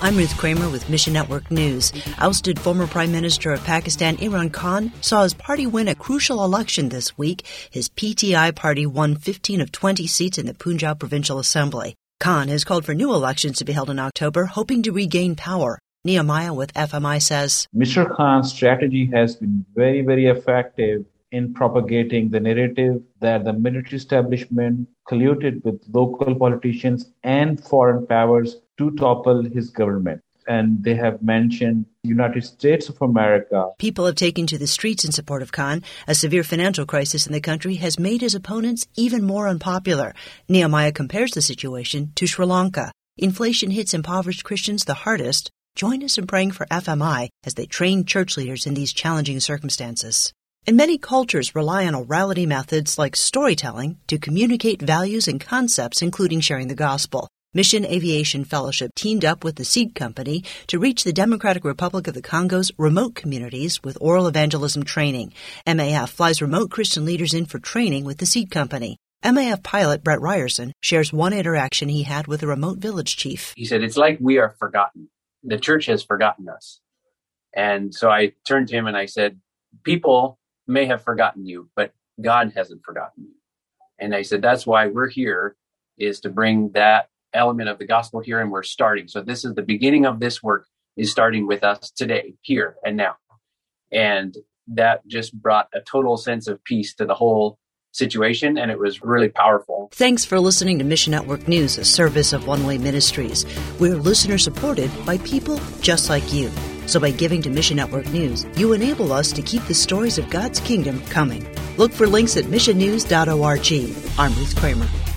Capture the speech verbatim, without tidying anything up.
I'm Ruth Kramer with Mission Network News. Ousted former Prime Minister of Pakistan Imran Khan saw his party win a crucial election this week. His P T I party won fifteen of twenty seats in the Punjab Provincial Assembly. Khan has called for new elections to be held in October, hoping to regain power. Nehemiah with F M I says, Mister Khan's strategy has been very, very effective in propagating the narrative that the military establishment colluded with local politicians and foreign powers to topple his government. And they have mentioned the United States of America. People have taken to the streets in support of Khan. A severe financial crisis in the country has made his opponents even more unpopular. Nehemiah compares the situation to Sri Lanka. Inflation hits impoverished Christians the hardest. Join us in praying for F M I as they train church leaders in these challenging circumstances. And many cultures rely on orality methods like storytelling to communicate values and concepts, including sharing the gospel. Mission Aviation Fellowship teamed up with the Seed Company to reach the Democratic Republic of the Congo's remote communities with oral evangelism training. M A F flies remote Christian leaders in for training with the Seed Company. M A F pilot Brett Ryerson shares one interaction he had with a remote village chief. He said, it's like we are forgotten. The church has forgotten us. And so I turned to him and I said, people may have forgotten you, but God hasn't forgotten you. And I said, that's why we're here, is to bring that element of the gospel here, and we're starting. So this is the beginning of this work, is starting with us today, here and now. And that just brought a total sense of peace to the whole situation, and it was really powerful. Thanks for listening to Mission Network News, a service of One Way Ministries. We're listener supported by people just like you. So by giving to Mission Network News, you enable us to keep the stories of God's kingdom coming. Look for links at mission news dot org. I'm Ruth Kramer.